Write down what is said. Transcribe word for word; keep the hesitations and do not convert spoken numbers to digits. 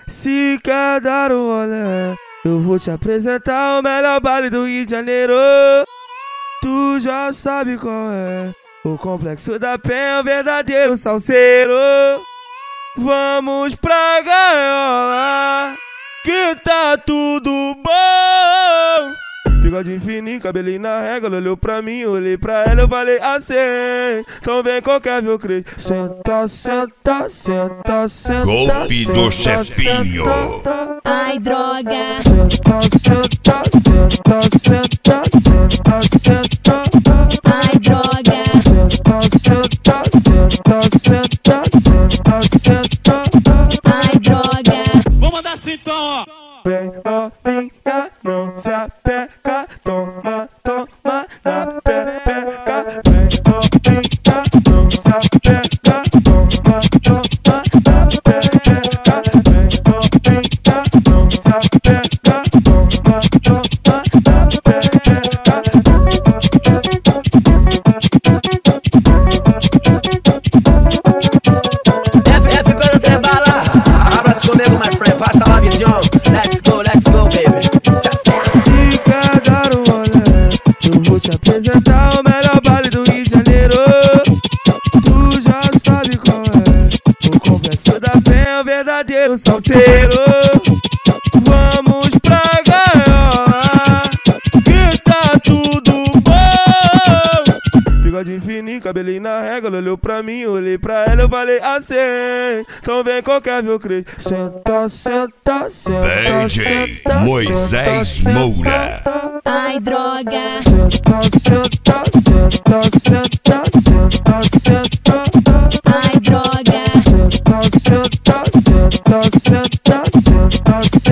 Se quer dar um rolê, eu vou te apresentar o melhor baile do Rio de Janeiro. Tu já sabe qual é, o Complexo da Penha, o verdadeiro salseiro. Vamos pra gaiola, que tá tudo bom. Bigode fininho, cabelinho na régua, ela olhou pra mim, eu olhei pra ela, eu falei assim: então vem qualquer viu crer. Senta, senta, senta, senta. Golpe do chefinho. Ai, droga. Senta, senta, senta, senta, senta, senta. Ai, droga. Senta, senta, senta, senta, senta, senta. Ai, droga. Vou mandar assim então, ó. Vem novinha, não se apeca, toma, toma na pepeca. Vem novinha, não se apeca, toma, toma na pepeca. Vem novinha, não se apeca, toma, toma na pepeca. F, F pelo trebala, abraça comigo, my friend, passa lá, visão. Let's go, let's go, baby. Se quer dar um rolê, eu vou te apresentar o melhor baile do Rio de Janeiro. Tu já sabe qual é, o Complexo da Penha, o verdadeiro salseiro. Vamos pra gaiola, que tá tudo bom. Bigode fininho, cabelinho na régua, ela olhou pra mim, eu olhei pra ela, eu falei assim: então vem qualquer viu crer. Senta, senta, senta, D J senta, Moisés senta, Moura. senta. Ai, droga. Senta, senta, senta, senta, senta, senta. Ai, droga. Senta, senta, senta, senta, senta, senta.